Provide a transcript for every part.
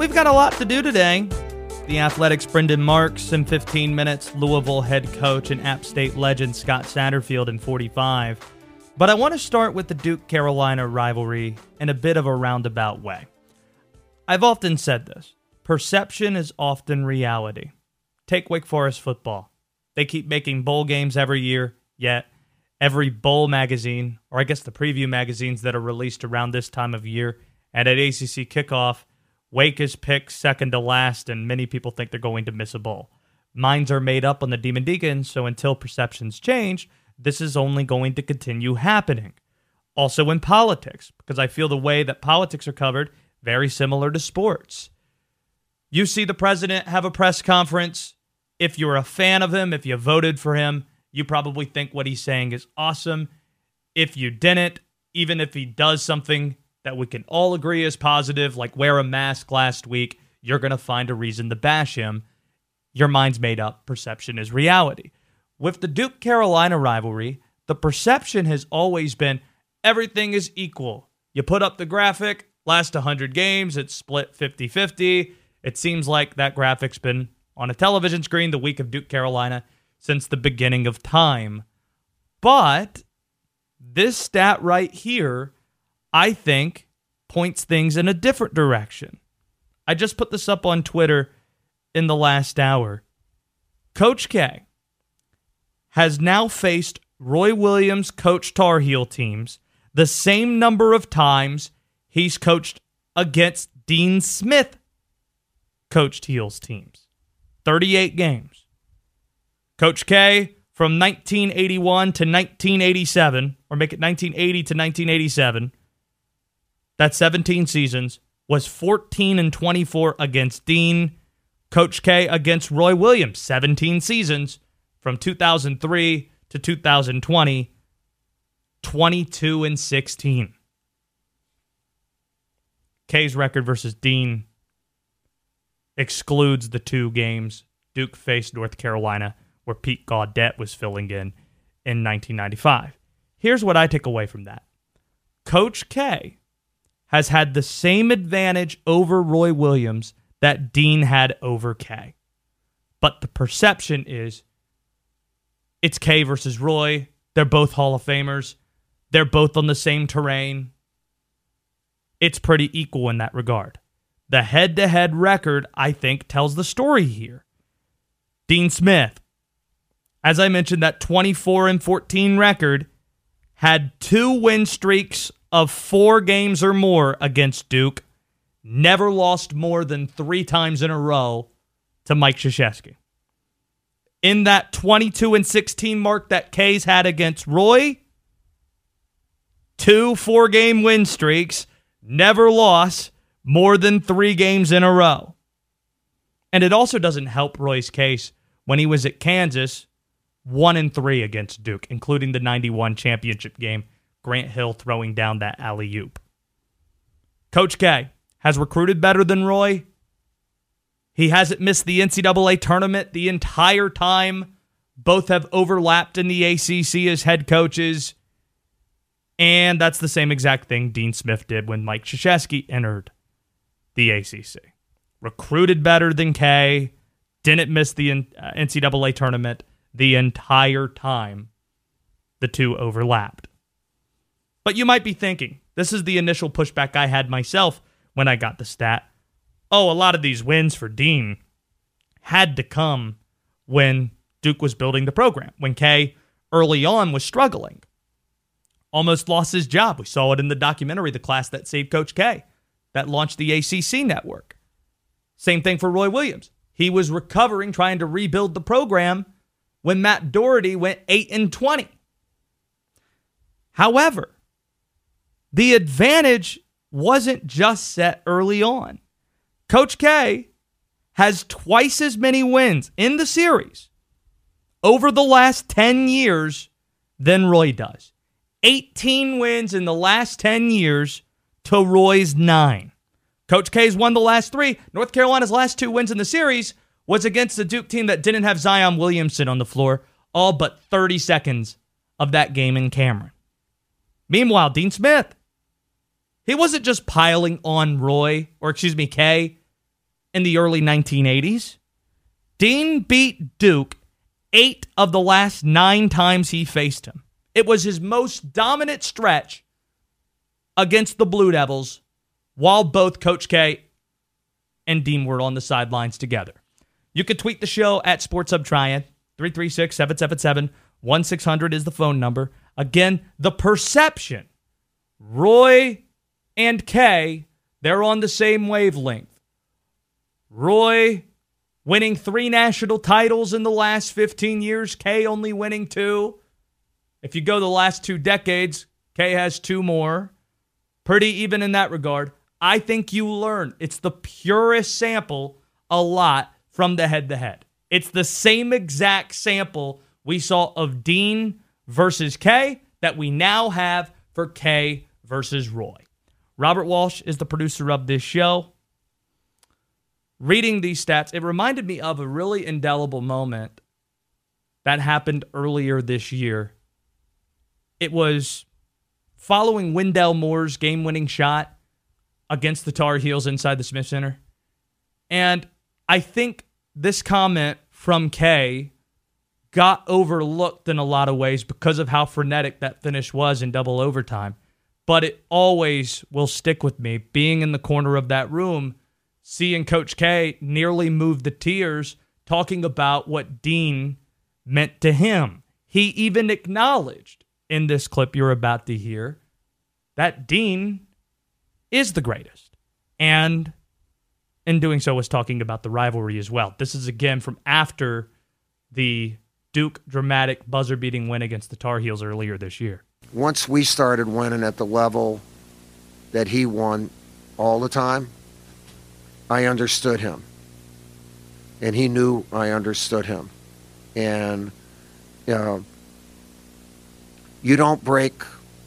we've got a lot to do today. The Athletics' Brendan Marks in 15 minutes, Louisville head coach and App State legend Scott Satterfield in 45. But I want to start with the Duke-Carolina rivalry in a bit of a roundabout way. I've often said this. Perception is often reality. Take Wake Forest football. They keep making bowl games every year, yet every bowl magazine, or I guess the preview magazines that are released around this time of year, and at ACC kickoff, Wake is picked second to last, and many people think they're going to miss a bowl. Minds are made up on the Demon Deacons, so until perceptions change, this is only going to continue happening. Also in politics, because I feel the way that politics are covered, very similar to sports. You see the president have a press conference. If you're a fan of him, if you voted for him, you probably think what he's saying is awesome. If you didn't, even if he does something that we can all agree is positive, like wear a mask last week, you're going to find a reason to bash him. Your mind's made up. Perception is reality. With the Duke-Carolina rivalry, the perception has always been everything is equal. You put up the graphic, last 100 games, it's split 50-50. It seems like that graphic's been on a television screen the week of Duke-Carolina since the beginning of time. But this stat right here, I think, points things in a different direction. I just put this up on Twitter in the last hour. Coach K has now faced Roy Williams coach Tar Heel teams the same number of times he's coached against Dean Smith coached Heels teams. 38 games. Coach K from 1981 to 1987, or make it 1980 to 1987, that's 17 seasons, was 14-24 against Dean. Coach K against Roy Williams, 17 seasons, from 2003 to 2020, 22-16. K's record versus Dean excludes the two games Duke faced North Carolina, where Pete Gaudette was filling in 1995. Here's what I take away from that. Coach K has had the same advantage over Roy Williams that Dean had over K. But the perception is it's K versus Roy. They're both Hall of Famers. They're both on the same terrain. It's pretty equal in that regard. The head-to-head record, I think, tells the story here. Dean Smith, as I mentioned, that 24-14 record, had 2 win streaks of 4 games or more against Duke, never lost more than 3 times in a row to Mike Krzyzewski. In that 22-16 mark that K's had against Roy, 2 4-game win streaks, never lost more than 3 games in a row. And it also doesn't help Roy's case when he was at Kansas, 1-3 against Duke, including the 91 championship game, Grant Hill throwing down that alley-oop. Coach K has recruited better than Roy. He hasn't missed the NCAA tournament the entire time. Both have overlapped in the ACC as head coaches. And that's the same exact thing Dean Smith did when Mike Krzyzewski entered the ACC. Recruited better than K. Didn't miss the NCAA tournament the entire time the two overlapped. But you might be thinking, this is the initial pushback I had myself when I got the stat. Oh, a lot of these wins for Dean had to come when Duke was building the program, when K early on was struggling. Almost lost his job. We saw it in the documentary, The Class That Saved Coach K, that launched the ACC network. Same thing for Roy Williams. He was recovering, trying to rebuild the program when Matt Doherty went 8-20. However, the advantage wasn't just set early on. Coach K has twice as many wins in the series over the last 10 years than Roy does. 18 wins in the last 10 years to Roy's 9. Coach K's won the last 3. North Carolina's last 2 wins in the series was against a Duke team that didn't have Zion Williamson on the floor all but 30 seconds of that game in Cameron. Meanwhile, Dean Smith, he wasn't just piling on K. in the early 1980s. Dean beat Duke 8 of the last 9 times he faced him. It was his most dominant stretch against the Blue Devils while both Coach K and Dean were on the sidelines together. You can tweet the show at SportsHubTriad. 336-777-1600 is the phone number. Again, the perception. Roy and Kay, they're on the same wavelength. Roy winning 3 national titles in the last 15 years. Kay only winning 2. If you go the last 2 decades, Kay has 2 more. Pretty even in that regard. I think you learn. It's the purest sample a lot from the head-to-head. It's the same exact sample we saw of Dean versus Kay that we now have for Kay versus Roy. Robert Walsh is the producer of this show. Reading these stats, it reminded me of a really indelible moment that happened earlier this year. It was following Wendell Moore's game-winning shot against the Tar Heels inside the Smith Center. And I think this comment from Kay got overlooked in a lot of ways because of how frenetic that finish was in double overtime. But it always will stick with me, being in the corner of that room, seeing Coach K nearly move the tears, talking about what Dean meant to him. He even acknowledged in this clip you're about to hear that Dean is the greatest. And in doing so was talking about the rivalry as well. This is again from after the Duke dramatic buzzer-beating win against the Tar Heels earlier this year. Once we started winning at the level that he won all the time, I understood him. And he knew I understood him. And you don't break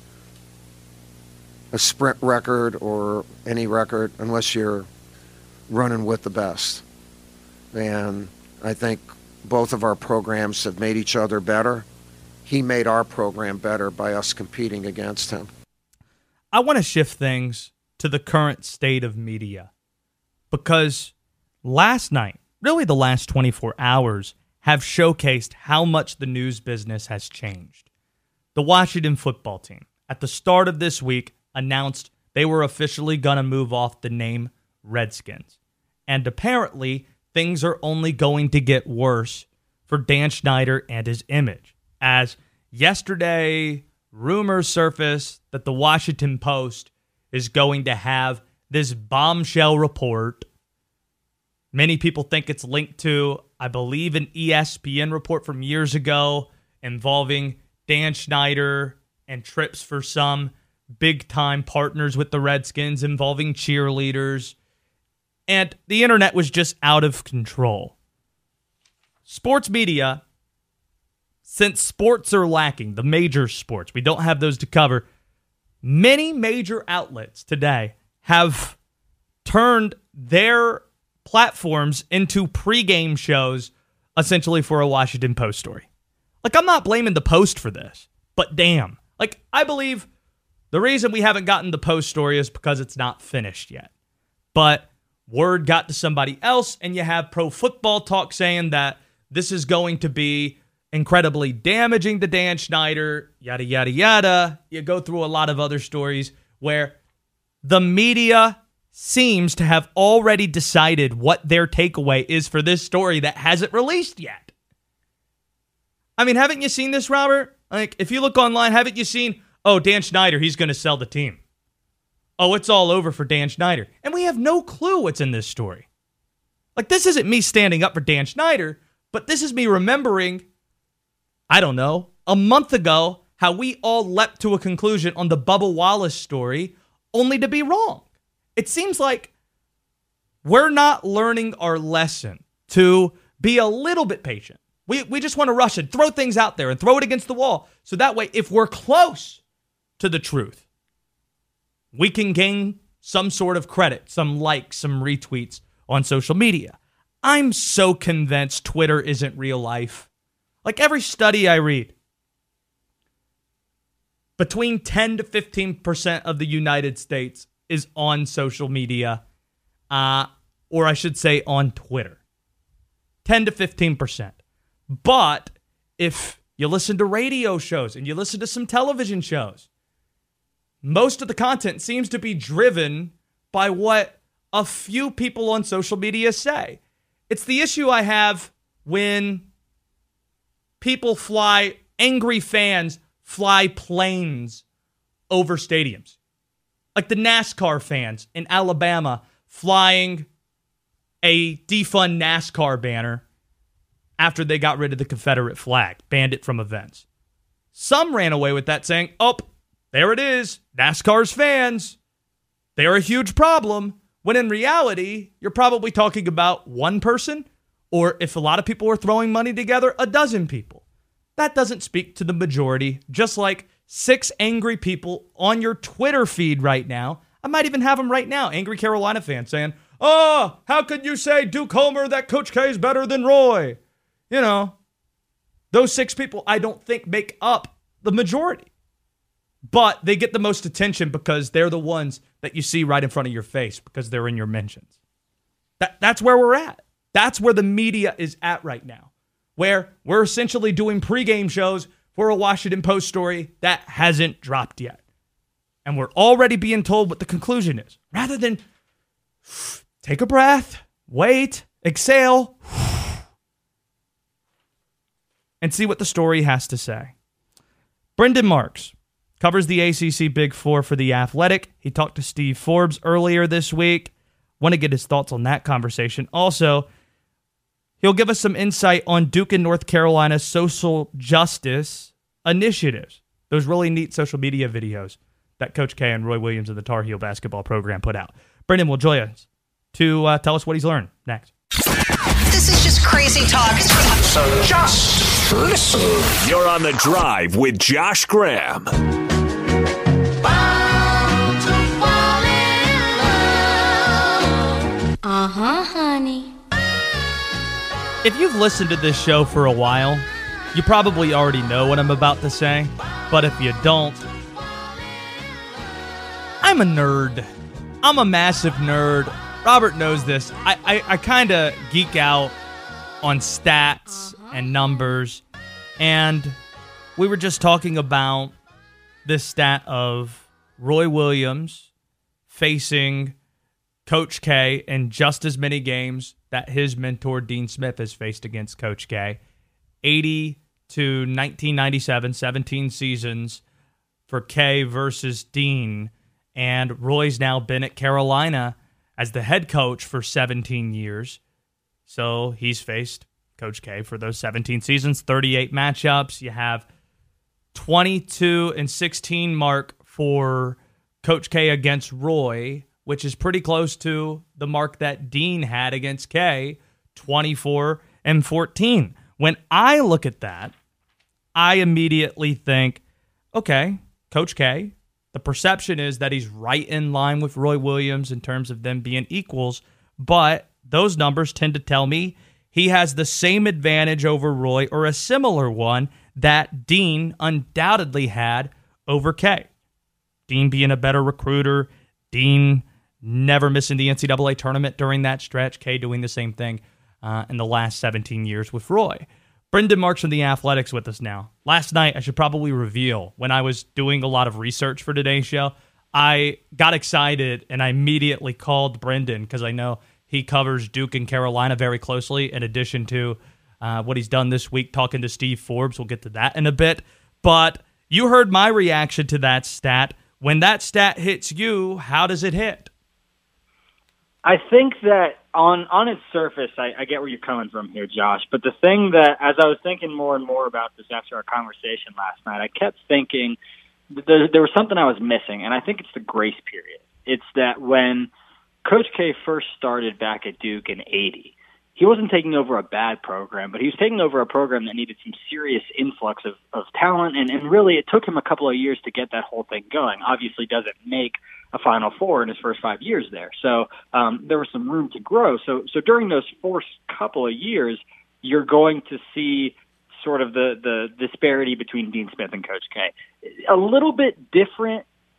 a sprint record or any record unless you're running with the best. And I think both of our programs have made each other better. He made our program better by us competing against him. I want to shift things to the current state of media because last night, really the last 24 hours, have showcased how much the news business has changed. The Washington football team, at the start of this week, announced they were officially going to move off the name Redskins. And apparently, things are only going to get worse for Dan Snyder and his image. As yesterday, rumors surfaced that the Washington Post is going to have this bombshell report. Many people think it's linked to, I believe, an ESPN report from years ago involving Dan Snyder and trips for some big-time partners with the Redskins involving cheerleaders. And the internet was just out of control. Sports media, since sports are lacking, the major sports, we don't have those to cover, many major outlets today have turned their platforms into pregame shows, essentially for a Washington Post story. Like, I'm not blaming the Post for this, but damn. Like, I believe the reason we haven't gotten the Post story is because it's not finished yet. But word got to somebody else, and you have Pro Football Talk saying that this is going to be incredibly damaging to Dan Snyder, yada, yada, yada. You go through a lot of other stories where the media seems to have already decided what their takeaway is for this story that hasn't released yet. I mean, haven't you seen this, Robert? Like, if you look online, haven't you seen, oh, Dan Snyder, he's going to sell the team. Oh, it's all over for Dan Snyder. And we have no clue what's in this story. Like, this isn't me standing up for Dan Snyder, but this is me remembering, I don't know, a month ago, how we all leapt to a conclusion on the Bubba Wallace story, only to be wrong. It seems like we're not learning our lesson to be a little bit patient. We just want to rush and throw things out there and throw it against the wall. So that way, if we're close to the truth, we can gain some sort of credit, some likes, some retweets on social media. I'm so convinced Twitter isn't real life. Like every study I read, between 10 to 15% of the United States is on social media. or I should say on Twitter. 10 to 15%. But if you listen to radio shows and you listen to some television shows, most of the content seems to be driven by what a few people on social media say. It's the issue I have when angry fans fly planes over stadiums. Like the NASCAR fans in Alabama flying a defund NASCAR banner after they got rid of the Confederate flag, banned it from events. Some ran away with that saying, oh, there it is, NASCAR's fans. They're a huge problem. When in reality, you're probably talking about one person, or if a lot of people are throwing money together, a dozen people. That doesn't speak to the majority, just like 6 angry people on your Twitter feed right now. I might even have them right now, angry Carolina fans saying, oh, how could you say, Duke Homer, that Coach K is better than Roy? You know, those 6 people I don't think make up the majority. But they get the most attention because they're the ones that you see right in front of your face because they're in your mentions. That's where we're at. That's where the media is at right now, where we're essentially doing pregame shows for a Washington Post story that hasn't dropped yet. And we're already being told what the conclusion is. Rather than take a breath, wait, exhale, and see what the story has to say. Brendan Marks covers the ACC Big Four for The Athletic. He talked to Steve Forbes earlier this week. Want to get his thoughts on that conversation. Also, he'll give us some insight on Duke and North Carolina's social justice initiatives. Those really neat social media videos that Coach K and Roy Williams of the Tar Heel basketball program put out. Brendan will join us to tell us what he's learned next. This is just crazy talk. So just listen. You're on The Drive with Josh Graham. Honey. If you've listened to this show for a while, you probably already know what I'm about to say. But if you don't, I'm a nerd. I'm a massive nerd. Robert knows this. I kind of geek out on stats and numbers. And we were just talking about this stat of Roy Williams facing Coach K in just as many games that his mentor Dean Smith has faced against Coach K. 80 to 1997, 17 seasons for K versus Dean. And Roy's now been at Carolina as the head coach for 17 years. So he's faced Coach K for those 17 seasons, 38 matchups. You have 22 and 16 mark for Coach K against Roy, which is pretty close to the mark that Dean had against K, 24 and 14. When I look at that, I immediately think, okay, Coach K, the perception is that he's right in line with Roy Williams in terms of them being equals, but those numbers tend to tell me he has the same advantage over Roy or a similar one that Dean undoubtedly had over K. Dean being a better recruiter, Dean never missing the NCAA tournament during that stretch, K doing the same thing in the last 17 years with Roy. Brendan Marks from The Athletics with us now. Last night, I should probably reveal, when I was doing a lot of research for today's show, I got excited and I immediately called Brendan because I know he covers Duke and Carolina very closely in addition to what he's done this week talking to Steve Forbes. We'll get to that in a bit. But you heard my reaction to that stat. When that stat hits you, how does it hit? I think that on its surface, I get where you're coming from here, Josh. But the thing that, as I was thinking more and more about this after our conversation last night, I kept thinking there was something I was missing, and I think it's the grace period. It's that when Coach K first started back at Duke in 80, he wasn't taking over a bad program, but he was taking over a program that needed some serious influx of talent, and really it took him a couple of years to get that whole thing going. Obviously doesn't make a Final Four in his first 5 years there. So there was some room to grow. So during those first couple of years, you're going to see sort of the disparity between Dean Smith and Coach K. A little bit different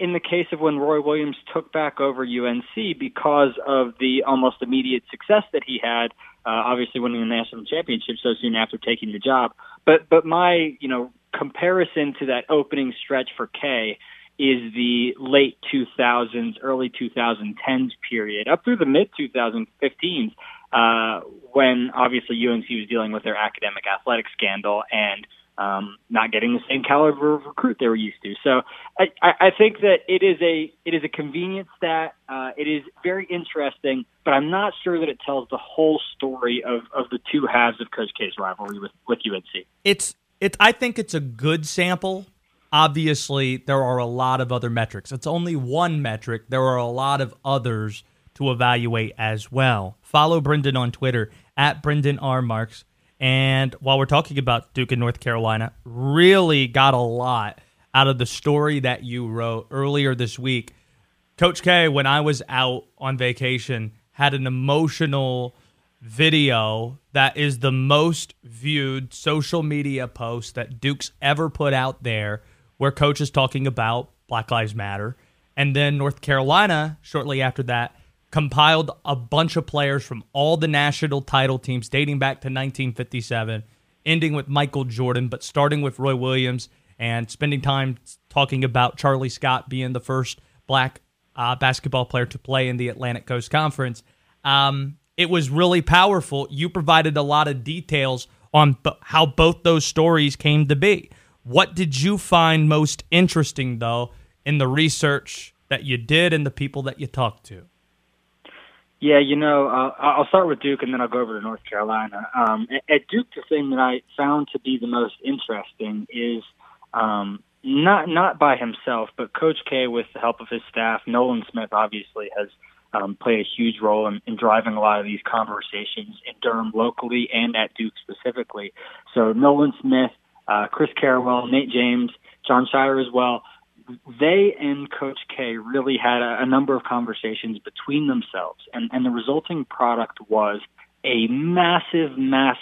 in the case of when Roy Williams took back over UNC because of the almost immediate success that he had, obviously winning the national championship so soon after taking the job. But my, comparison to that opening stretch for K is the late 2000s, early 2010s period, up through the mid-2015s, when obviously UNC was dealing with their academic athletic scandal and not getting the same caliber of recruit they were used to. So I think that it is a convenient stat. It is very interesting, but I'm not sure that it tells the whole story of the two halves of Coach K's rivalry with UNC. I think it's a good sample. Obviously, there are a lot of other metrics. It's only one metric. There are a lot of others to evaluate as well. Follow Brendan on Twitter, @BrendanRMarks. And while we're talking about Duke and North Carolina, really got a lot out of the story that you wrote earlier this week. Coach K, when I was out on vacation, had an emotional video that is the most viewed social media post that Duke's ever put out there, where Coach is talking about Black Lives Matter. And then North Carolina, shortly after that, compiled a bunch of players from all the national title teams dating back to 1957, ending with Michael Jordan, but starting with Roy Williams and spending time talking about Charlie Scott being the first black basketball player to play in the Atlantic Coast Conference. It was really powerful. You provided a lot of details on how both those stories came to be. What did you find most interesting, though, in the research that you did and the people that you talked to? Yeah, I'll start with Duke and then I'll go over to North Carolina. At Duke, the thing that I found to be the most interesting is not by himself, but Coach K, with the help of his staff. Nolan Smith obviously has played a huge role in driving a lot of these conversations in Durham locally and at Duke specifically. So Nolan Smith, Chris Carrawell, Nate James, John Shire as well. They and Coach K really had a number of conversations between themselves, and the resulting product was a massive,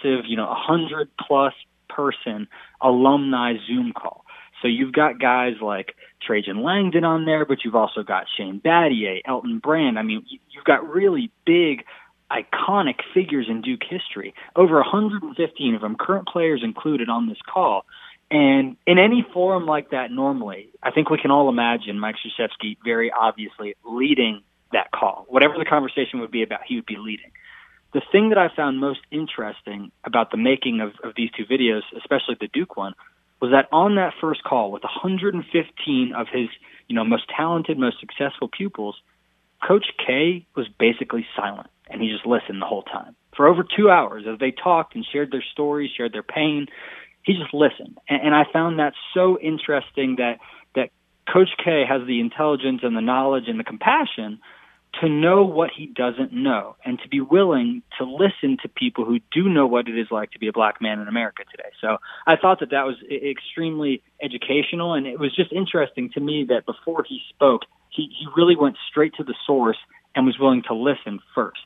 100-plus person alumni Zoom call. So you've got guys like Trajan Langdon on there, but you've also got Shane Battier, Elton Brand. I mean, you've got really big, iconic figures in Duke history, over 115 of them, current players included on this call. And in any forum like that normally, I think we can all imagine Mike Krzyzewski very obviously leading that call. Whatever the conversation would be about, he would be leading. The thing that I found most interesting about the making of these two videos, especially the Duke one, was that on that first call with 115 of his most talented, most successful pupils, Coach K was basically silent, and he just listened the whole time. For over 2 hours, as they talked and shared their stories, shared their pain, he just listened. And I found that so interesting that Coach K has the intelligence and the knowledge and the compassion to know what he doesn't know and to be willing to listen to people who do know what it is like to be a black man in America today. So I thought that was extremely educational, and it was just interesting to me that before he spoke, he really went straight to the source and was willing to listen first.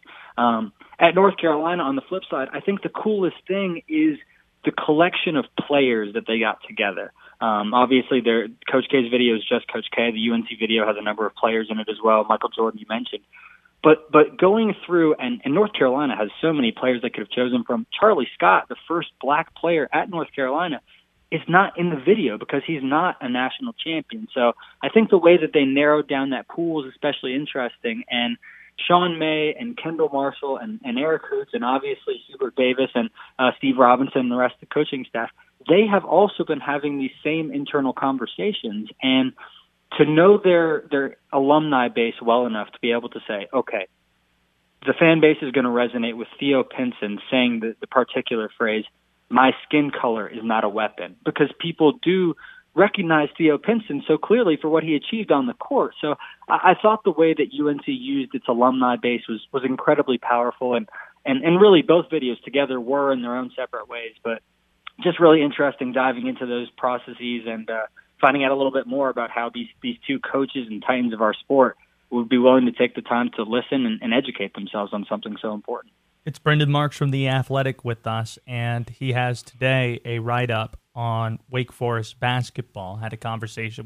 At North Carolina, on the flip side, I think the coolest thing is the collection of players that they got together. Obviously, Coach K's video is just Coach K. The UNC video has a number of players in it as well. Michael Jordan, you mentioned. But going through, and North Carolina has so many players they could have chosen from. Charlie Scott, the first black player at North Carolina, is not in the video because he's not a national champion. So I think the way that they narrowed down that pool is especially interesting. And Sean May and Kendall Marshall and Eric Hoots and obviously Hubert Davis and Steve Robinson and the rest of the coaching staff, they have also been having these same internal conversations. And to know their alumni base well enough to be able to say, okay, the fan base is going to resonate with Theo Pinson saying the particular phrase, my skin color is not a weapon, because people do recognize Theo Pinson so clearly for what he achieved on the court. So I thought the way that UNC used its alumni base was incredibly powerful, and really both videos together were in their own separate ways, but just really interesting diving into those processes and finding out a little bit more about how these two coaches and titans of our sport would be willing to take the time to listen and educate themselves on something so important. It's Brendan Marks from The Athletic with us, and he has today a write-up on Wake Forest basketball. Had a conversation with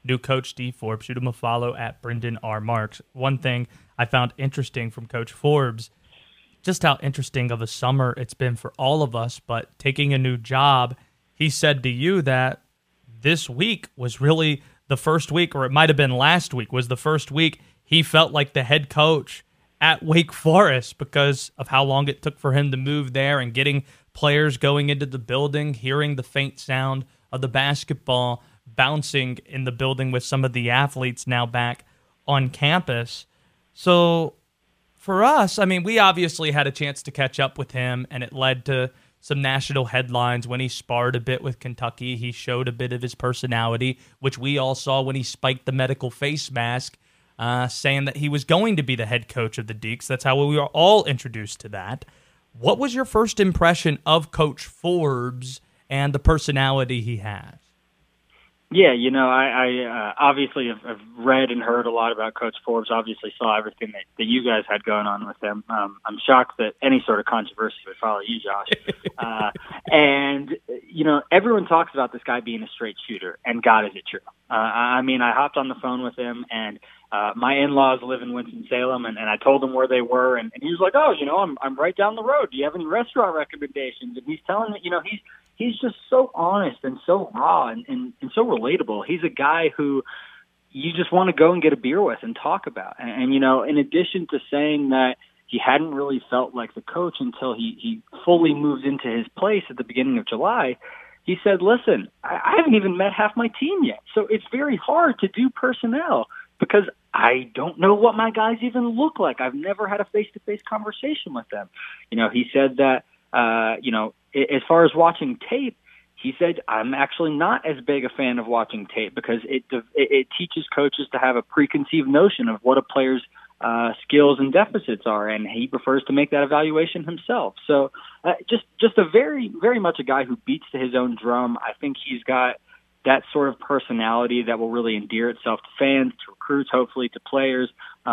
new coach Steve Forbes. Shoot him a follow at Brendan R. Marks. One thing I found interesting from Coach Forbes, just how interesting of a summer it's been for all of us, but taking a new job, he said to you that this week was really the first week, or it might have been last week, was the first week he felt like the head coach at Wake Forest because of how long it took for him to move there and getting players going into the building, hearing the faint sound of the basketball bouncing in the building with some of the athletes now back on campus. So for us, I mean, we obviously had a chance to catch up with him, and it led to some national headlines when he sparred a bit with Kentucky. He showed a bit of his personality, which we all saw when he spiked the medical face mask, saying that he was going to be the head coach of the Deacs. That's how we were all introduced to that. What was your first impression of Coach Forbes and the personality he has? Yeah, you know, I obviously have read and heard a lot about Coach Forbes, obviously saw everything that you guys had going on with him. I'm shocked that any sort of controversy would follow you, Josh. And, you know, everyone talks about this guy being a straight shooter, and God, is it true. I mean, I hopped on the phone with him, and my in-laws live in Winston-Salem, and I told him where they were, and he was like, oh, you know, I'm right down the road. Do you have any restaurant recommendations? And he's telling me, you know, he's just so honest and so raw and so relatable. He's a guy who you just want to go and get a beer with and talk about. And you know, in addition to saying that he hadn't really felt like the coach until he fully moved into his place at the beginning of July, he said, listen, I haven't even met half my team yet. So it's very hard to do personnel because I don't know what my guys even look like. I've never had a face-to-face conversation with them. You know, he said that, you know, as far as watching tape, he said, I'm actually not as big a fan of watching tape because it teaches coaches to have a preconceived notion of what a player's skills and deficits are, and he prefers to make that evaluation himself. So just a very, very much a guy who beats to his own drum. I think he's got that sort of personality that will really endear itself to fans, to recruits, hopefully to players.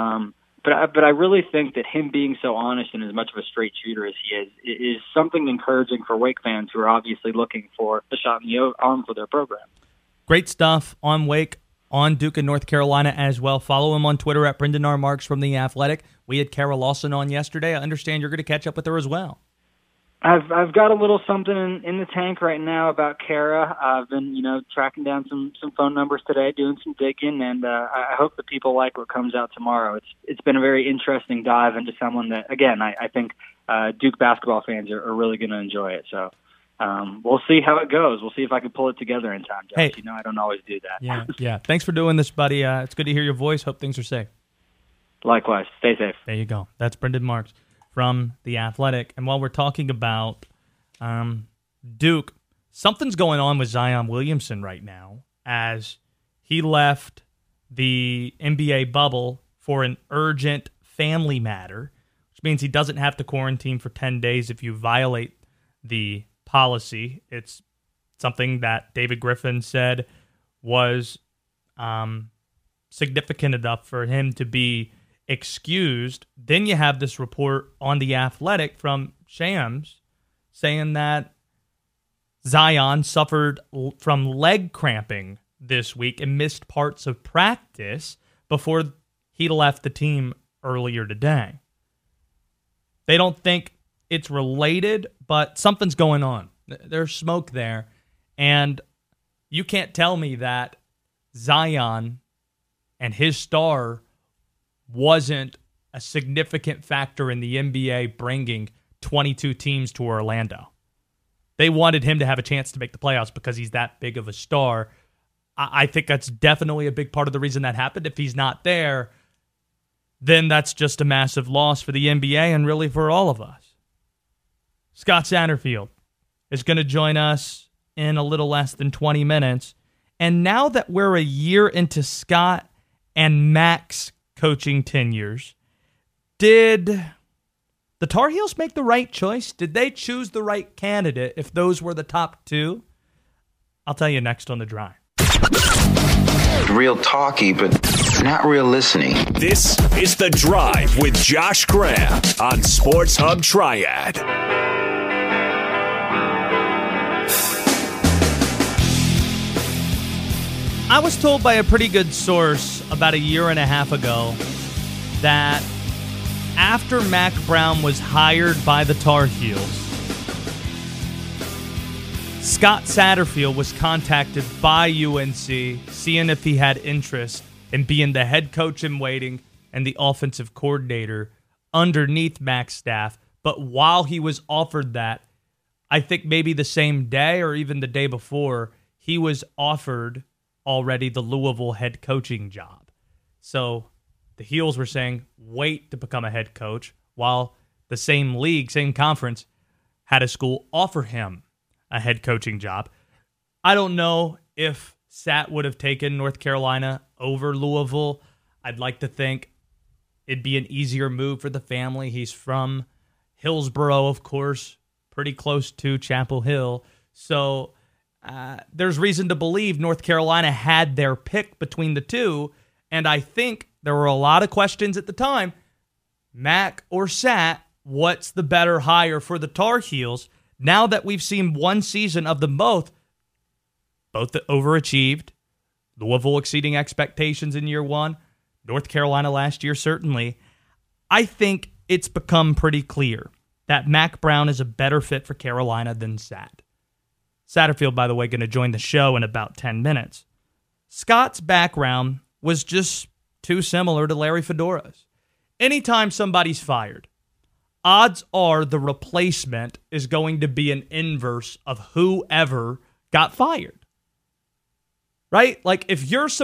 But I really think that him being so honest and as much of a straight shooter as he is something encouraging for Wake fans who are obviously looking for a shot in the arm for their program. Great stuff on Wake, on Duke and North Carolina as well. Follow him on Twitter at Brendan R. Marks from The Athletic. We had Kara Lawson on yesterday. I understand you're going to catch up with her as well. I've got a little something in the tank right now about Kara. I've been, you know, tracking down some phone numbers today, doing some digging, and I hope that people like what comes out tomorrow. It's been a very interesting dive into someone that, again, I think Duke basketball fans are really going to enjoy it. So we'll see how it goes. We'll see if I can pull it together in time, Josh. Hey, you know, I don't always do that. Yeah. Thanks for doing this, buddy. It's good to hear your voice. Hope things are safe. Likewise. Stay safe. There you go. That's Brendan Marks from The Athletic. And while we're talking about Duke, something's going on with Zion Williamson right now as he left the NBA bubble for an urgent family matter, which means he doesn't have to quarantine for 10 days if you violate the policy. It's something that David Griffin said was significant enough for him to be excused. Then you have this report on The Athletic from Shams saying that Zion suffered from leg cramping this week and missed parts of practice before he left the team earlier today. They don't think it's related, but something's going on. There's smoke there, and you can't tell me that Zion and his star wasn't a significant factor in the NBA bringing 22 teams to Orlando. They wanted him to have a chance to make the playoffs because he's that big of a star. I think that's definitely a big part of the reason that happened. If he's not there, then that's just a massive loss for the NBA and really for all of us. Scott Satterfield is going to join us in a little less than 20 minutes. And now that we're a year into Scott and Mac's coaching tenures, did the Tar Heels make the right choice? Did they choose the right candidate if those were the top two? I'll tell you next on The Drive. Real talky, but not real listening. This is The Drive with Josh Graham on Sports Hub Triad. I was told by a pretty good source about a year and a half ago that after Mack Brown was hired by the Tar Heels, Scott Satterfield was contacted by UNC, seeing if he had interest in being the head coach in waiting and the offensive coordinator underneath Mack's staff. But while he was offered that, I think maybe the same day or even the day before, he was offered already the Louisville head coaching job. So the Heels were saying, wait to become a head coach, while the same league, same conference, had a school offer him a head coaching job. I don't know if Sat would have taken North Carolina over Louisville. I'd like to think it'd be an easier move for the family. He's from Hillsboro, of course, pretty close to Chapel Hill. So there's reason to believe North Carolina had their pick between the two, and I think there were a lot of questions at the time. Mack or Sat, what's the better hire for the Tar Heels? Now that we've seen one season of them both overachieved, Louisville exceeding expectations in year one, North Carolina last year certainly, I think it's become pretty clear that Mack Brown is a better fit for Carolina than Sat. Satterfield, by the way, going to join the show in about 10 minutes. Scott's background was just too similar to Larry Fedora's. Anytime somebody's fired, odds are the replacement is going to be an inverse of whoever got fired. Right? Like if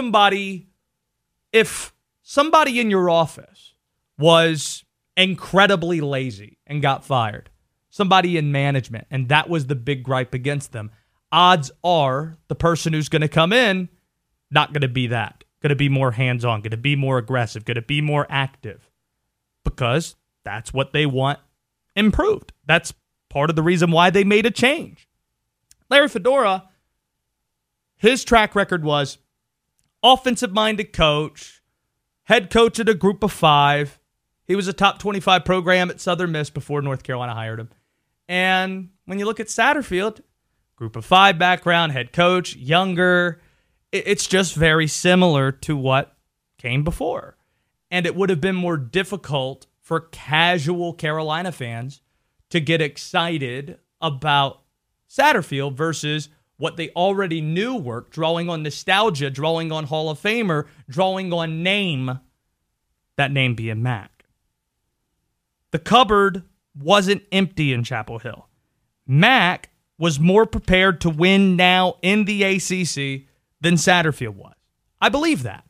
somebody in your office was incredibly lazy and got fired, somebody in management, and that was the big gripe against them, odds are the person who's going to come in not going to be that. Going to be more hands-on, going to be more aggressive, going to be more active, because that's what they want improved. That's part of the reason why they made a change. Larry Fedora, his track record was offensive-minded coach, head coach at a group of 5. He was a top 25 program at Southern Miss before North Carolina hired him. And when you look at Satterfield, group of 5 background, head coach, younger, it's just very similar to what came before. And it would have been more difficult for casual Carolina fans to get excited about Satterfield versus what they already knew worked, drawing on nostalgia, drawing on Hall of Famer, drawing on name, that name being Mack. The cupboard wasn't empty in Chapel Hill. Mack was more prepared to win now in the ACC than Satterfield was. I believe that.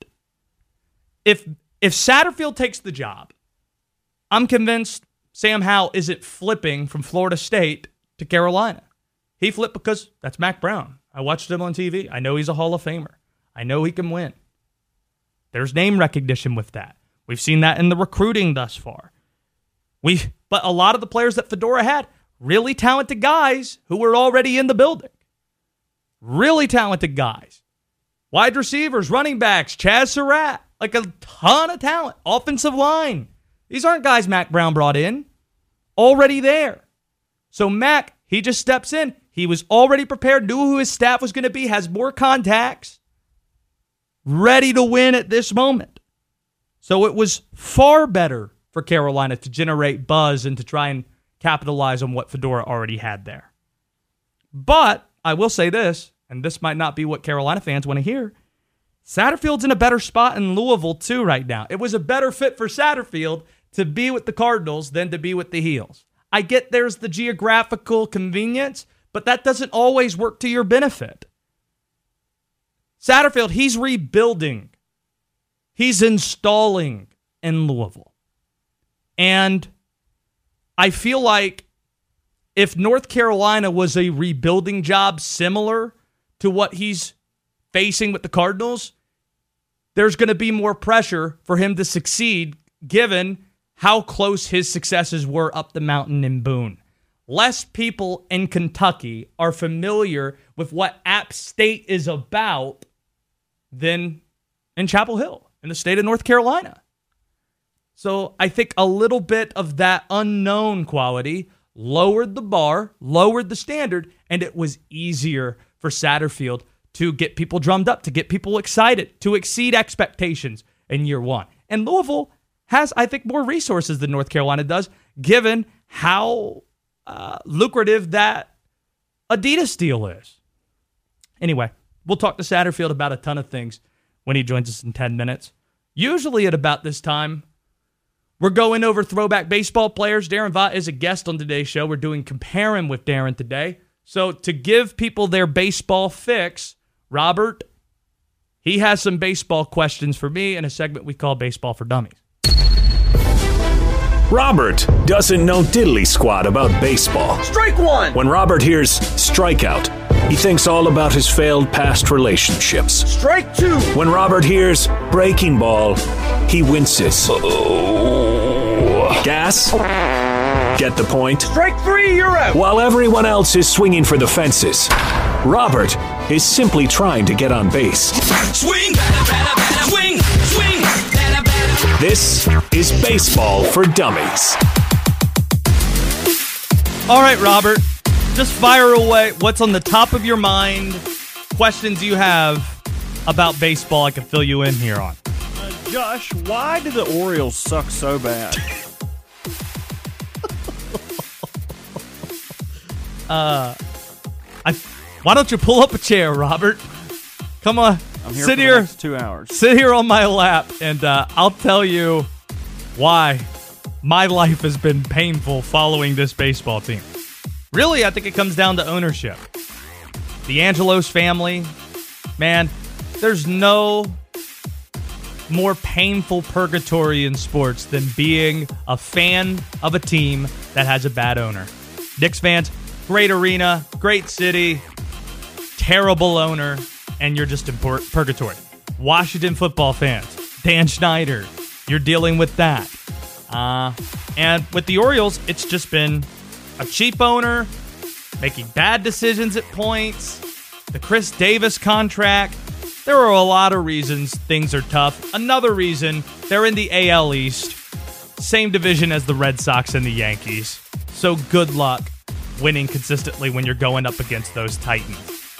If Satterfield takes the job, I'm convinced Sam Howell isn't flipping from Florida State to Carolina. He flipped because that's Mack Brown. I watched him on TV. I know he's a Hall of Famer. I know he can win. There's name recognition with that. We've seen that in the recruiting thus far. But a lot of the players that Fedora had, really talented guys who were already in the building. Really talented guys. Wide receivers, running backs, Chaz Surratt, like a ton of talent. Offensive line. These aren't guys Mack Brown brought in. Already there. So Mack, he just steps in. He was already prepared, knew who his staff was going to be, has more contacts, ready to win at this moment. So it was far better for Carolina to generate buzz and to try and capitalize on what Fedora already had there. But I will say this, and this might not be what Carolina fans want to hear, Satterfield's in a better spot in Louisville too right now. It was a better fit for Satterfield to be with the Cardinals than to be with the Heels. I get there's the geographical convenience, but that doesn't always work to your benefit. Satterfield, he's rebuilding. He's installing in Louisville. And I feel like if North Carolina was a rebuilding job similar to what he's facing with the Cardinals, there's going to be more pressure for him to succeed given how close his successes were up the mountain in Boone. Less people in Kentucky are familiar with what App State is about than in Chapel Hill, in the state of North Carolina. So I think a little bit of that unknown quality lowered the bar, lowered the standard, and it was easier for Satterfield to get people drummed up, to get people excited, to exceed expectations in year one. And Louisville has, I think, more resources than North Carolina does, given how lucrative that Adidas deal is. Anyway, we'll talk to Satterfield about a ton of things when he joins us in 10 minutes. Usually at about this time, we're going over throwback baseball players. Darren Vaught is a guest on today's show. We're doing Comparing with Darren today. So to give people their baseball fix, Robert, he has some baseball questions for me in a segment we call Baseball for Dummies. Robert doesn't know diddly squat about baseball. Strike one! When Robert hears strikeout, he thinks all about his failed past relationships. Strike two! When Robert hears breaking ball, he winces. Gas? Get the point? Strike three, you're out! While everyone else is swinging for the fences, Robert is simply trying to get on base. Swing, batter, batter, batter, swing, swing, batter, batter. This is Baseball for Dummies. All right, Robert, just fire away. What's on the top of your mind? Questions you have about baseball I can fill you in here on. Josh, why do the Orioles suck so bad? Why don't you pull up a chair, Robert? Come on, I'm here sit for here. the next 2 hours. Sit here on my lap, and I'll tell you why my life has been painful following this baseball team. Really, I think it comes down to ownership. The Angelos family, man, there's no more painful purgatory in sports than being a fan of a team that has a bad owner. Knicks fans, great arena, great city, terrible owner, and you're just in purgatory. Washington football fans, Dan Schneider, you're dealing with that. And with the Orioles, it's just been a cheap owner, making bad decisions at points, the Chris Davis contract. There are a lot of reasons things are tough. Another reason, they're in the AL East, same division as the Red Sox and the Yankees. So good luck winning consistently when you're going up against those Titans.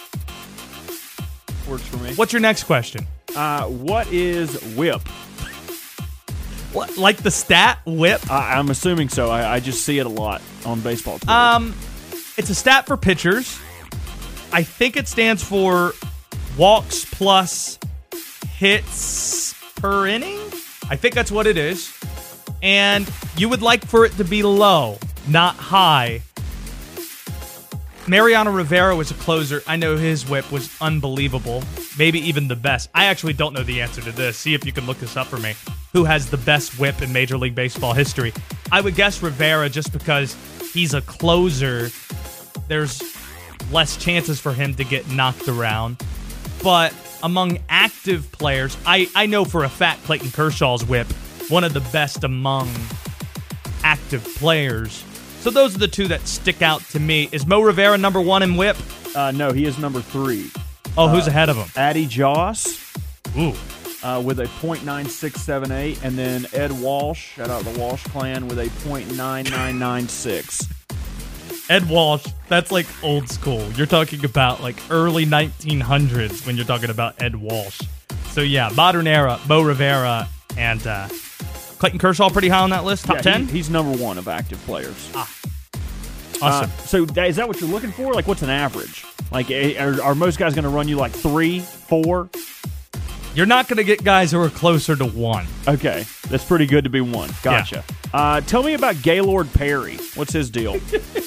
Works for me. What's your next question? What is whip? What, like the stat whip? I'm assuming so. I just see it a lot on baseball Twitter. It's a stat for pitchers. I think it stands for walks plus hits per inning. I think that's what it is. And you would like for it to be low, not high. Mariano Rivera was a closer. I know his whip was unbelievable. Maybe even the best. I actually don't know the answer to this. See if you can look this up for me. Who has the best whip in Major League Baseball history? I would guess Rivera just because he's a closer. There's less chances for him to get knocked around. But among active players, I know for a fact Clayton Kershaw's whip, one of the best among active players. So those are the two that stick out to me. Is Mo Rivera number one in whip? No, he is number 3. Oh, who's ahead of him? Addy Joss. Ooh. With a .9678, and then Ed Walsh, shout out the Walsh clan, with a .9996. Ed Walsh, that's like old school. You're talking about like early 1900s when you're talking about Ed Walsh. So yeah, modern era, Mo Rivera and Clayton Kershaw pretty high on that list, top 10? He's number 1 of active players. Awesome. So is that what you're looking for? Like, what's an average? Like, are most guys going to run you like 3, 4? You're not going to get guys who are closer to 1. Okay, that's pretty good to be 1. Gotcha. Yeah. Tell me about Gaylord Perry. What's his deal?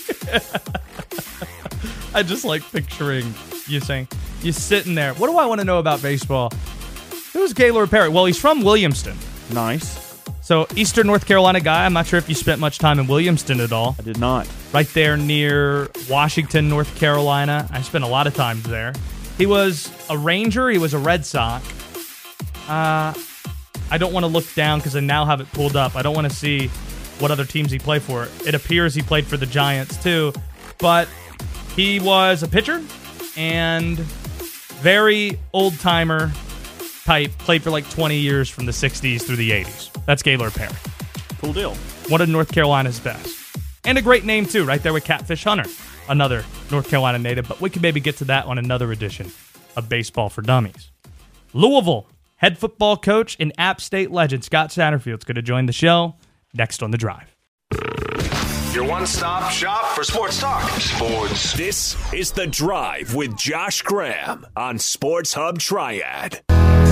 I just like picturing you saying, you're sitting there. What do I want to know about baseball? Who's Gaylord Perry? Well, he's from Williamston. Nice. So, Eastern North Carolina guy. I'm not sure if you spent much time in Williamston at all. I did not. Right there near Washington, North Carolina. I spent a lot of time there. He was a Ranger. He was a Red Sox. I don't want to look down because I now have it pulled up. I don't want to see what other teams he played for. It appears he played for the Giants too. But he was a pitcher and very old-timer type. Played for like 20 years from the 60s through the 80s. That's Gaylord Perry. Cool deal. One of North Carolina's best. And a great name too, right there with Catfish Hunter. Another North Carolina native. But we can maybe get to that on another edition of Baseball for Dummies. Louisville head football coach and App State legend Scott Satterfield's going to join the show next on The Drive. Your one-stop shop for sports talk. Sports. This is The Drive with Josh Graham on Sports Hub Triad.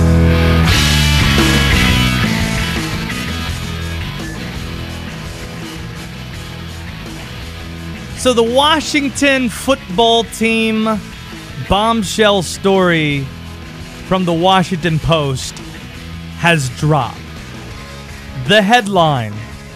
So the Washington football team bombshell story from the Washington Post has dropped. The headline: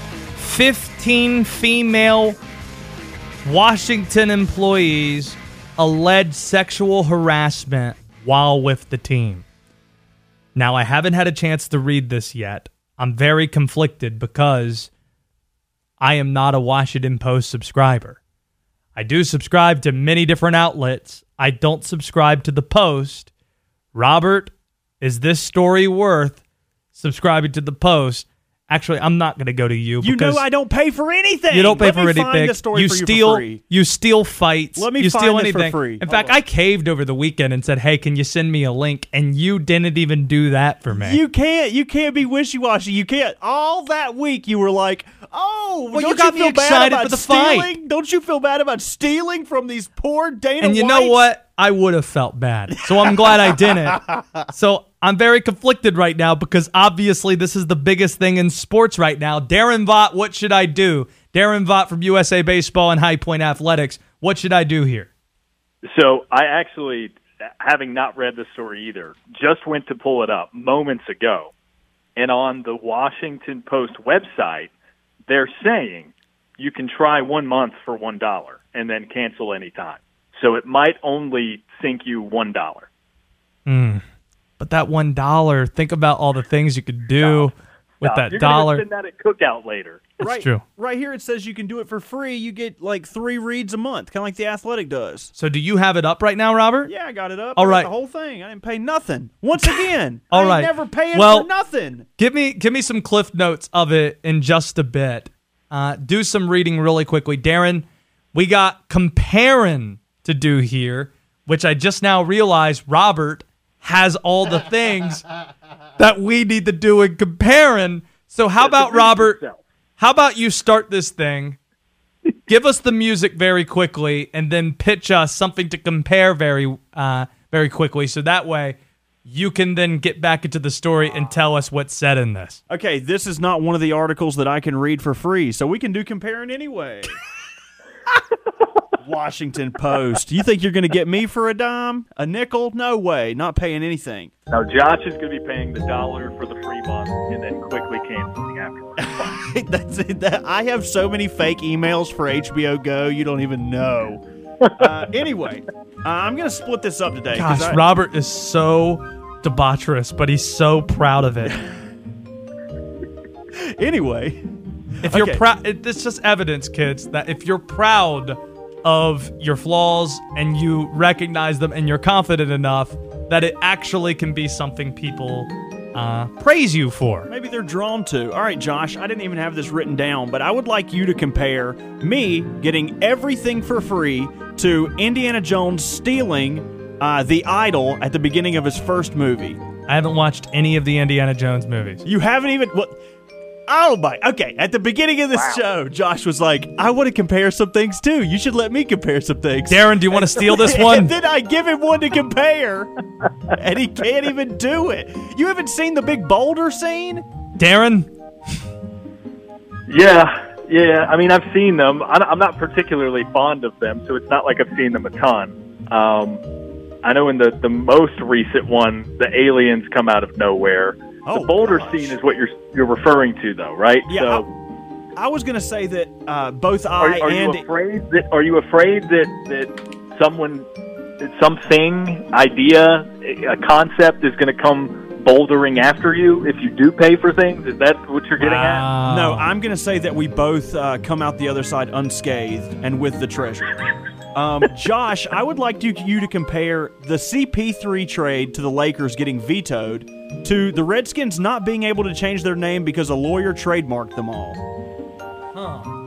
15 female Washington employees allege sexual harassment while with the team. Now, I haven't had a chance to read this yet. I'm very conflicted because I am not a Washington Post subscriber. I do subscribe to many different outlets. I don't subscribe to the Post. Robert, is this story worth subscribing to the Post? Actually, I'm not going to go to you. You know I don't pay for anything. You don't pay for anything. Find a story you for steal. You for free. You steal fights. Let me you find steal this anything for free. In fact, I caved over the weekend and said, "Hey, can you send me a link?" And you didn't even do that for me. You can't. You can't be wishy-washy. You can't. All that week you were like, "Oh, well, don't you got feel me bad excited about for the stealing? fight." Don't you feel bad about stealing from these poor Dana And you Whites? know what? I would have felt bad. So I'm glad I didn't. So I'm very conflicted right now because obviously this is the biggest thing in sports right now. Darren Vaught, what should I do? Darren Vaught from USA Baseball and High Point Athletics. What should I do here? So I actually, having not read the story either, just went to pull it up moments ago. And on the Washington Post website, they're saying you can try 1 month for $1 and then cancel anytime. So it might only sink you $1. But that $1, think about all the things you could do with that You're dollar. You're going to spend that at cookout later. That's true. Right here it says you can do it for free. You get like 3 reads a month, kind of like The Athletic does. So do you have it up right now, Robert? Yeah, I got it up. All I got right. the whole thing. I didn't pay nothing. Once again, All I right. ain't never paying Well, for nothing. Give me some cliff notes of it in just a bit. Do some reading really quickly. Darren, we got comparing to do here, which I just now realized Robert has all the things that we need to do in comparing. So how about, Robert, how about you start this thing, give us the music very quickly, and then pitch us something to compare very quickly, so that way you can then get back into the story and tell us what's said in this. Okay, this is not one of the articles that I can read for free, so we can do comparing anyway. Washington Post. You think you're going to get me for a dime? A nickel? No way. Not paying anything. Now, Josh is going to be paying the $1 for the free month and then quickly canceling afterwards. That's it. I have so many fake emails for HBO Go, you don't even know. Anyway, I'm going to split this up today. Gosh, Robert is so debaucherous, but he's so proud of it. Anyway. If you're proud, it's just evidence, kids, that if you're proud of your flaws and you recognize them and you're confident enough that it actually can be something people praise you for. Maybe they're drawn to. All right, Josh, I didn't even have this written down, but I would like you to compare me getting everything for free to Indiana Jones stealing the idol at the beginning of his first movie. I haven't watched any of the Indiana Jones movies. You haven't even... What? Oh my! Okay, at the beginning of this show, Josh was like, "I want to compare some things too. You should let me compare some things." Darren, do you want to steal this one? And then I give him one to compare, and he can't even do it. You haven't seen the big boulder scene, Darren? Yeah. I mean, I've seen them. I'm not particularly fond of them, so it's not like I've seen them a ton. I know in the most recent one, the aliens come out of nowhere. The boulder scene is what you're referring to, though, right? Yeah. So, I was going to say that both are you afraid that something, idea, a concept is going to come bouldering after you if you do pay for things? Is that what you're getting at? No, I'm going to say that we both come out the other side unscathed and with the treasure. Josh, I would like you to compare the CP3 trade to the Lakers getting vetoed to the Redskins not being able to change their name because a lawyer trademarked them all.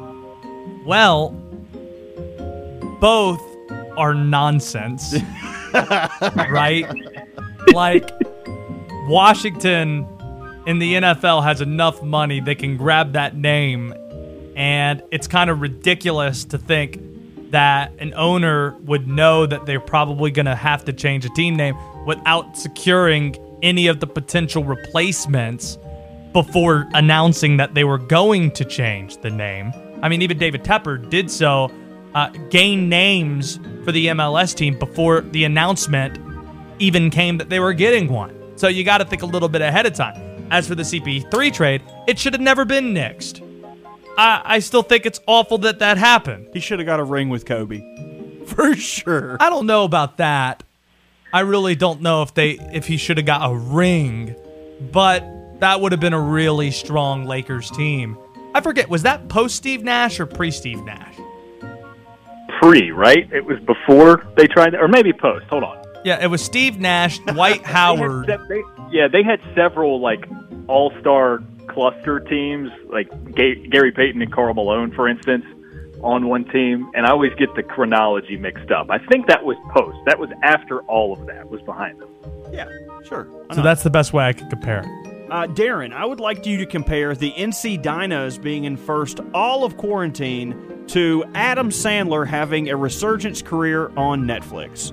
Well, both are nonsense. right? Like, Washington in the NFL has enough money they can grab that name, and it's kind of ridiculous to think that an owner would know that they're probably going to have to change a team name without securing any of the potential replacements before announcing that they were going to change the name. I mean, even David Tepper did so, gain names for the MLS team before the announcement even came that they were getting one. So you got to think a little bit ahead of time. As for the CP3 trade, it should have never been nixed. I still think it's awful that happened. He should have got a ring with Kobe. For sure. I don't know about that. I really don't know if he should have got a ring, but that would have been a really strong Lakers team. I forget, was that post-Steve Nash or pre-Steve Nash? Pre, right? It was before they tried, or maybe post. Hold on. Yeah, it was Steve Nash, Dwight Howard. They had several, like, all-star cluster teams, like Gary Payton and Karl Malone, for instance, on one team, and I always get the chronology mixed up. I think that was post. That was after all of that was behind them. Yeah, sure. So that's the best way I could compare it. Darren, I would like you to compare the NC Dinos being in first all of quarantine to Adam Sandler having a resurgence career on Netflix.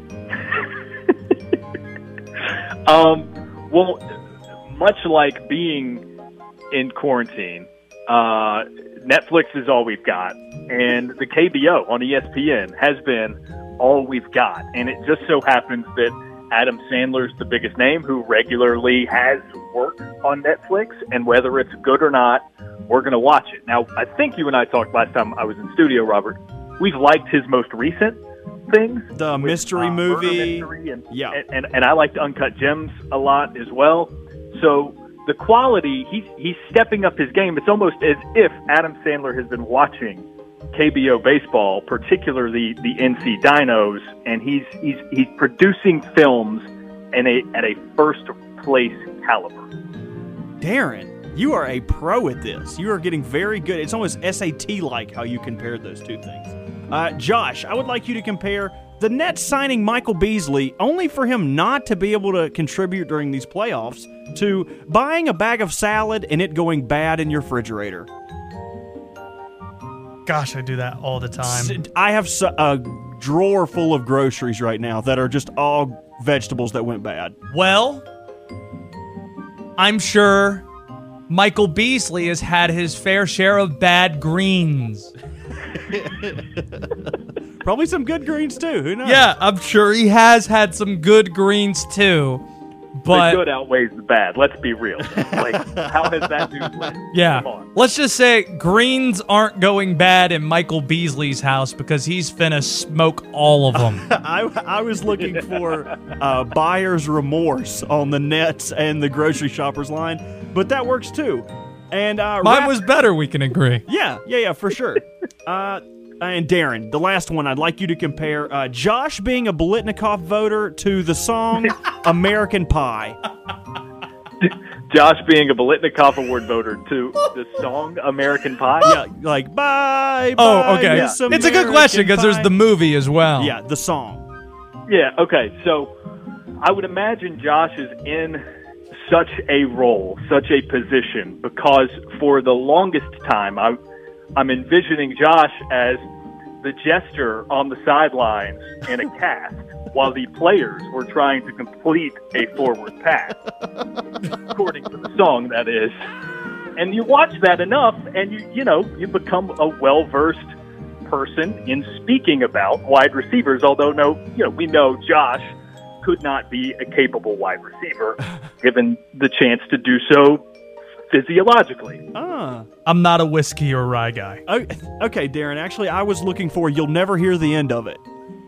Well, much like being in quarantine, Netflix is all we've got, and the KBO on ESPN has been all we've got. And it just so happens that Adam Sandler's the biggest name who regularly has work on Netflix, and whether it's good or not, we're going to watch it. Now, I think you and I talked last time I was in studio, Robert. We've liked his most recent things. The mystery movie. Mystery and I liked Uncut Gems a lot as well. So the quality, he's stepping up his game. It's almost as if Adam Sandler has been watching KBO baseball, particularly the NC Dinos, and he's producing films at a first place caliber. Darren, you are a pro at this. You are getting very good. It's almost SAT-like how you compared those two things. Josh, I would like you to compare the Nets signing Michael Beasley only for him not to be able to contribute during these playoffs to buying a bag of salad and it going bad in your refrigerator. Gosh, I do that all the time. I have a drawer full of groceries right now that are just all vegetables that went bad. Well, I'm sure Michael Beasley has had his fair share of bad greens. Probably some good greens too. Who knows? Yeah, I'm sure he has had some good greens too. But the good outweighs the bad. Let's be real. Like, how has that news went? Yeah. Come on. Let's just say greens aren't going bad in Michael Beasley's house because he's finna smoke all of them. I was looking for buyer's remorse on the Nets and the grocery shoppers line, but that works too. And mine was better, we can agree. Yeah, for sure. And Darren, the last one, I'd like you to compare Josh being a Biletnikoff voter to the song American Pie. Josh being a Biletnikoff Award voter to the song American Pie? Yeah, like, bye, oh, okay. Miss It's a good question because there's the movie as well. Yeah, the song. Yeah, okay. So I would imagine Josh is in such a role, such a position, because for the longest time, I'm envisioning Josh as the jester on the sidelines in a cast while the players were trying to complete a forward pass, according to the song, that is. And you watch that enough, and you become a well-versed person in speaking about wide receivers, although we know Josh could not be a capable wide receiver given the chance to do so physiologically. I'm not a whiskey or rye guy. Okay, Darren, actually, I was looking for You'll Never Hear the End of It.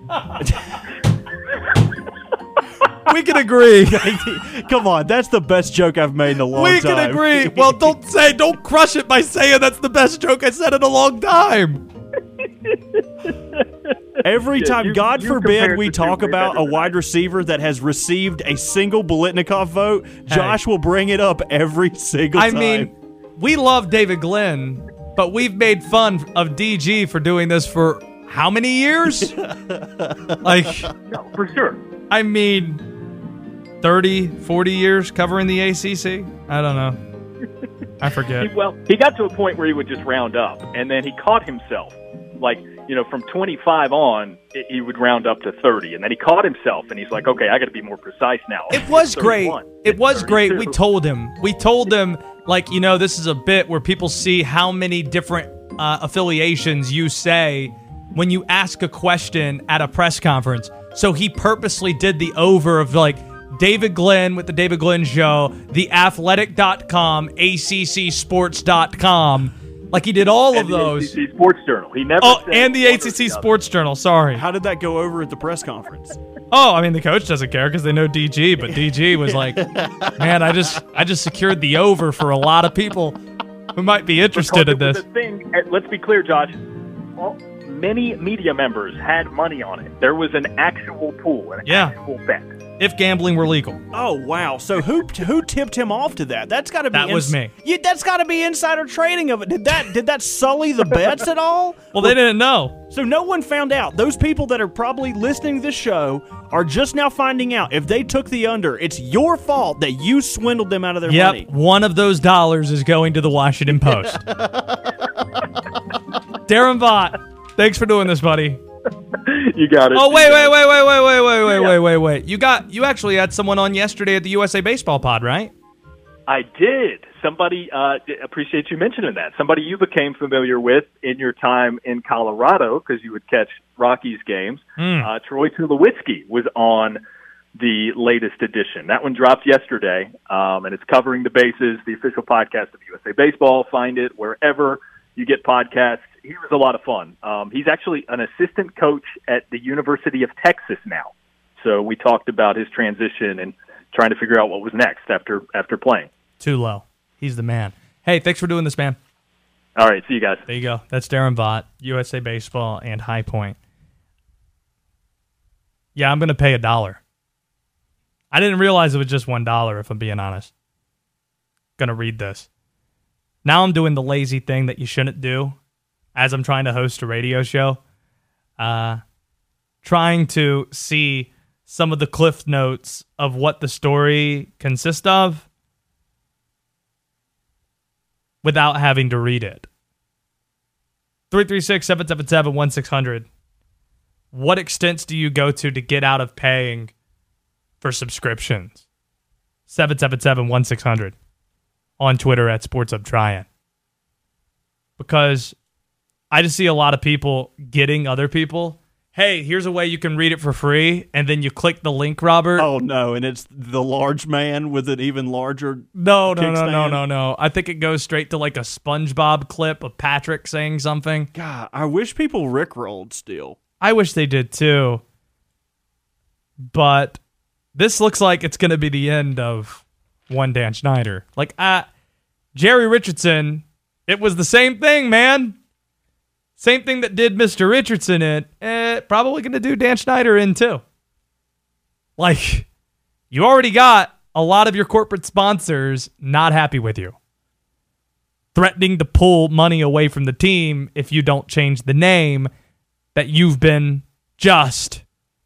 We can agree. Come on, that's the best joke I've made in a long time. We can agree. Well, don't crush it by saying that's the best joke I said in a long time. Every time, God forbid, we talk about a wide receiver that has received a single Biletnikoff vote, Josh will bring it up every single time. I mean, we love David Glenn, but we've made fun of DG for doing this for how many years? Like, No, for sure. I mean, 30, 40 years covering the ACC? I don't know. I forget. He got to a point where he would just round up, and then he caught himself. Like, from 25 on, he would round up to 30, and then he caught himself, and he's like, okay, I got to be more precise now. It was great. It was 32. great. We told him, like, this is a bit where people see how many different affiliations you say when you ask a question at a press conference. So he purposely did the over of, like, David Glenn with the David Glenn Show, theathletic.com, ACCsports.com. Like, he did all of those. The ACC Sports Journal. He never said and the ACC Sports Journal. Sorry. How did that go over at the press conference? Oh, I mean, the coach doesn't care because they know DG, but DG was like, man, I just secured the over for a lot of people who might be interested in this. The thing, let's be clear, Josh. Many media members had money on it. There was an actual pool, actual bet. If gambling were legal. Oh, wow. So who tipped him off to that? That's got to be That was me. That's got to be insider trading of it. Did that sully the bets at all? Well, they didn't know. So no one found out. Those people that are probably listening to this show are just now finding out if they took the under. It's your fault that you swindled them out of their money. Yep, one of those dollars is going to the Washington Post. Darren Vaught, thanks for doing this, buddy. You got it. Oh, wait. You actually had someone on yesterday at the USA Baseball Pod, right? I did. Somebody, appreciate you mentioning that. Somebody you became familiar with in your time in Colorado because you would catch Rockies games. Troy Tulowitzki was on the latest edition. That one dropped yesterday, and it's covering the bases, the official podcast of USA Baseball. Find it wherever you get podcasts. He was a lot of fun. He's actually an assistant coach at the University of Texas now. So we talked about his transition and trying to figure out what was next after playing. Too low. He's the man. Hey, thanks for doing this, man. All right, see you guys. There you go. That's Darren Vaught, USA Baseball and High Point. Yeah, I'm going to pay $1. I didn't realize it was just $1, if I'm being honest. Going to read this. Now I'm doing the lazy thing that you shouldn't do as I'm trying to host a radio show. Trying to see some of the cliff notes of what the story consists of without having to read it. 336-777-1600. What extents do you go to get out of paying for subscriptions? 777-1600. On Twitter at SportsUpTryin. Because I just see a lot of people getting other people, hey, here's a way you can read it for free, and then you click the link, Robert. Oh, no, and it's the large man with an even larger No. kickstand? I think it goes straight to like a SpongeBob clip of Patrick saying something. God, I wish people rickrolled still. I wish they did too. But this looks like it's going to be the end of one Dan Schneider. Like, Jerry Richardson, it was the same thing, man. Same thing that did Mr. Richardson in. Probably going to do Dan Schneider in, too. Like, you already got a lot of your corporate sponsors not happy with you. Threatening to pull money away from the team if you don't change the name that you've been just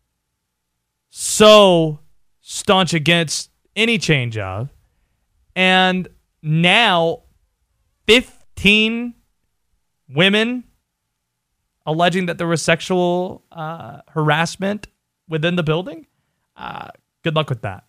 so staunch against any change of. And now 15 women alleging that there was sexual harassment within the building. Good luck with that.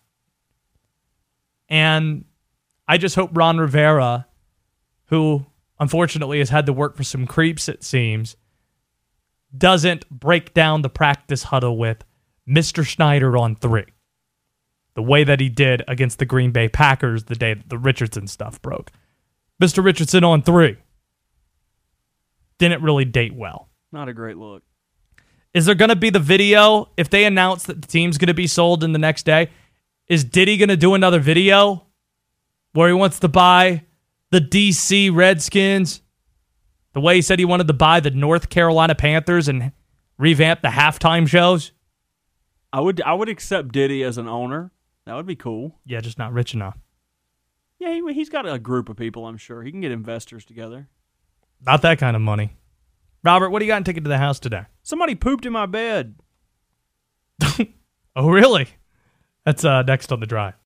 And I just hope Ron Rivera, who unfortunately has had to work for some creeps, it seems, doesn't break down the practice huddle with Mr. Schneider on 3. The way that he did against the Green Bay Packers the day that the Richardson stuff broke. Mr. Richardson on 3. Didn't really date well. Not a great look. Is there going to be the video if they announce that the team's going to be sold in the next day? Is Diddy going to do another video where he wants to buy the DC Redskins the way he said he wanted to buy the North Carolina Panthers and revamp the halftime shows? I would accept Diddy as an owner. That would be cool. Yeah, just not rich enough. Yeah, he's got a group of people, I'm sure. He can get investors together. Not that kind of money. Robert, what do you got in Ticket to the House today? Somebody pooped in my bed. Oh, really? That's next on The Drive.